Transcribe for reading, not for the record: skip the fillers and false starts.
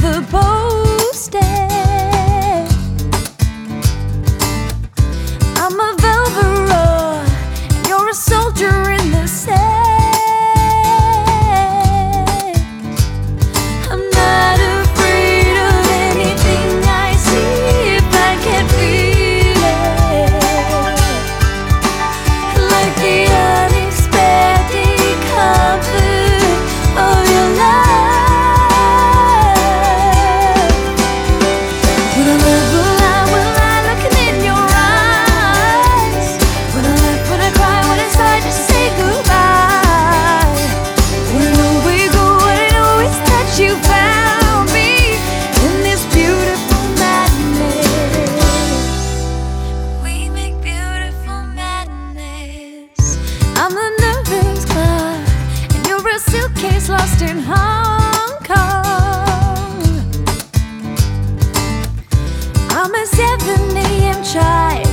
never posted. I'm a velvet roar, and you're a soldier in the set. I'm not afraid of anything I see if I can feel it. Like the unexpected comfort of your love. When I love, will I looking in your eyes? When I laugh, when I cry, when it's hard to say goodbye. When we go, what I know is that you found me in this beautiful madness. We make beautiful madness. I'm the nervous cloud, and you're a suitcase lost in Hong Kong. I'm a 7 a.m. child,